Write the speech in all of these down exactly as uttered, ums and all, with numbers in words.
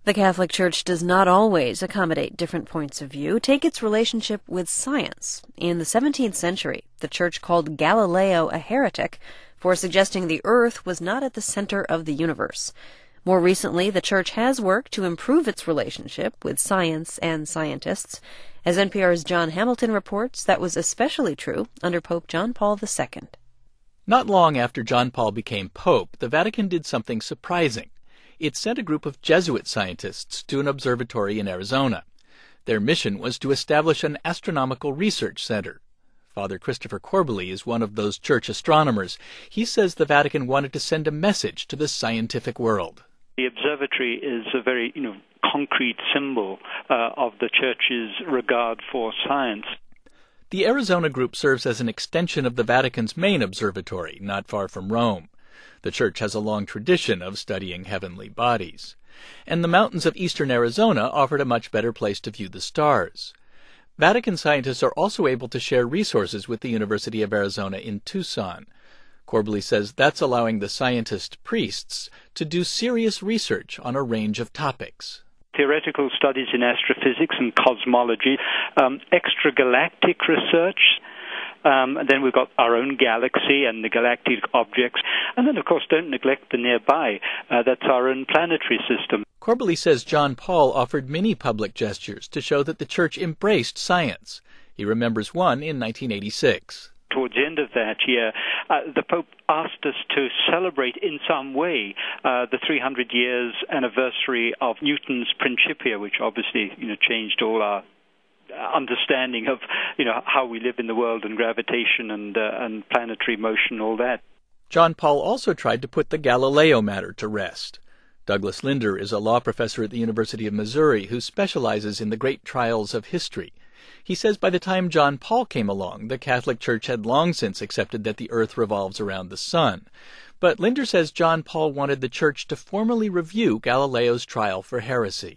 The Catholic Church does not always accommodate different points of view. Take its relationship with science. In the seventeenth century, the Church called Galileo a heretic for suggesting the Earth was not at the center of the universe. More recently, the Church has worked to improve its relationship with science and scientists. As N P R's John Hamilton reports, that was especially true under Pope John Paul the Second. Not long after John Paul became Pope, the Vatican did something surprising. It sent a group of Jesuit scientists to an observatory in Arizona. Their mission was to establish an astronomical research center. Father Christopher Corbally is one of those church astronomers. He says the Vatican wanted to send a message to the scientific world. The observatory is a very, you know, concrete symbol uh, of the Church's regard for science. The Arizona group serves as an extension of the Vatican's main observatory, not far from Rome. The Church has a long tradition of studying heavenly bodies. And the mountains of eastern Arizona offered a much better place to view the stars. Vatican scientists are also able to share resources with the University of Arizona in Tucson. Corbally says that's allowing the scientist priests to do serious research on a range of topics. Theoretical studies in astrophysics and cosmology, um, extragalactic research. Um, and then we've got our own galaxy and the galactic objects. And then, of course, don't neglect the nearby. Uh, that's our own planetary system. Corbally says John Paul offered many public gestures to show that the Church embraced science. He remembers one in nineteen eighty-six. Towards the end of that year, uh, the Pope asked us to celebrate in some way uh, the three hundred years anniversary of Newton's Principia, which obviously, you know, changed all our understanding of, you know, how we live in the world and gravitation and uh, and planetary motion, all that. John Paul also tried to put the Galileo matter to rest. Douglas Linder is a law professor at the University of Missouri who specializes in the great trials of history. He says by the time John Paul came along, the Catholic Church had long since accepted that the earth revolves around the sun. But Linder says John Paul wanted the Church to formally review Galileo's trial for heresy.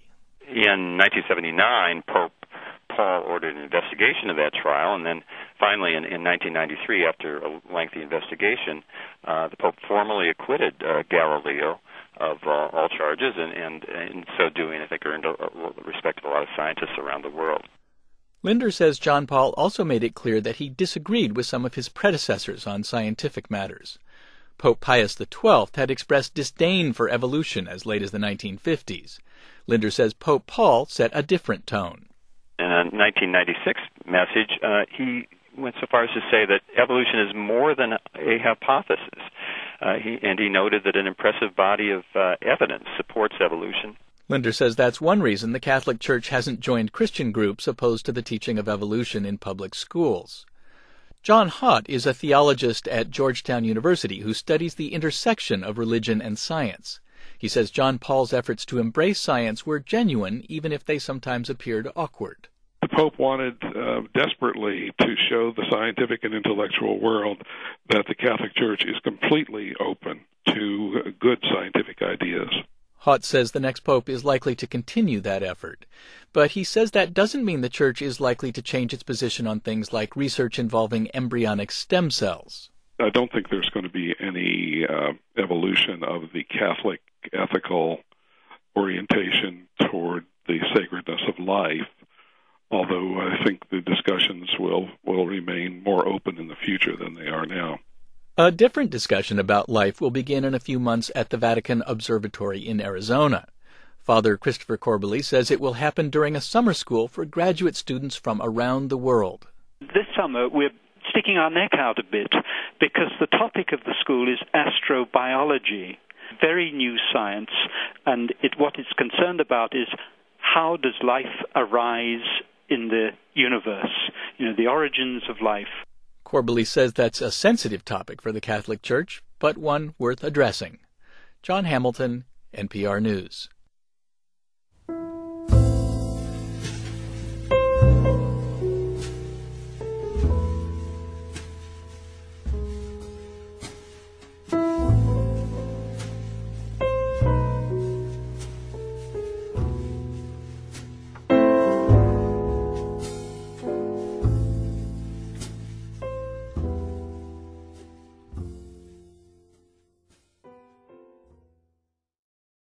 In nineteen seventy-nine, Pope Paul ordered an investigation of that trial, and then finally in, in nineteen ninety-three, after a lengthy investigation, uh, the Pope formally acquitted uh, Galileo of uh, all charges, and, and, and in so doing, I think, earned a, a respect of a lot of scientists around the world. Linder says John Paul also made it clear that he disagreed with some of his predecessors on scientific matters. Pope Pius the Twelfth had expressed disdain for evolution as late as the nineteen fifties. Linder says Pope Paul set a different tone. In a nineteen ninety-six message, uh, he went so far as to say that evolution is more than a hypothesis. Uh, he, and he noted that an impressive body of uh, evidence supports evolution. Linder says that's one reason the Catholic Church hasn't joined Christian groups opposed to the teaching of evolution in public schools. John Hott is a theologist at Georgetown University who studies the intersection of religion and science. He says John Paul's efforts to embrace science were genuine, even if they sometimes appeared awkward. The Pope wanted uh, desperately to show the scientific and intellectual world that the Catholic Church is completely open to uh, good scientific ideas. Hott says the next pope is likely to continue that effort. But he says that doesn't mean the Church is likely to change its position on things like research involving embryonic stem cells. I don't think there's going to be any uh, evolution of the Catholic ethical orientation toward the sacredness of life, although I think the discussions will, will remain more open in the future than they are now. A different discussion about life will begin in a few months at the Vatican Observatory in Arizona. Father Christopher Corbally says it will happen during a summer school for graduate students from around the world. This summer we're sticking our neck out a bit because the topic of the school is astrobiology, very new science, and it, what it's concerned about is how does life arise in the universe, you know, the origins of life. Corbally says that's a sensitive topic for the Catholic Church, but one worth addressing. John Hamilton, N P R News.